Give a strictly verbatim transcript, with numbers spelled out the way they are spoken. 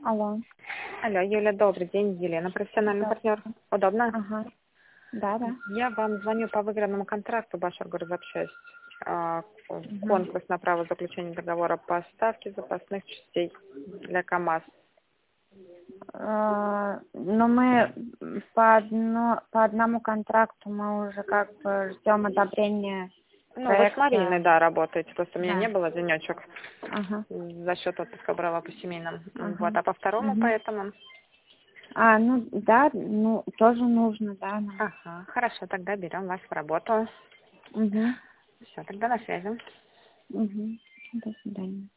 Алло. Алло, Юля, добрый день. Елена, профессиональный Да. партнер. Удобно? Ага. Да, да. Я вам звоню по выигранному контракту Башар Горзап шесть. А, Мгм. Конкурс на право заключения договора по поставке запасных частей для КАМАЗ. А, Но мы по, одно, по одному контракту мы уже как бы ждем одобрения Ну, вы с Мариной, проекта. да, работаете. Просто у меня не Да. было денечек. Ага. За счет отпуска брала по семейным. Ага. Вот, а по второму Мгм. поэтому. А, ну да, ну тоже нужно, да, нам. Ага, хорошо, тогда берем вас в работу. Угу. Все, тогда на связи. Угу. До свидания.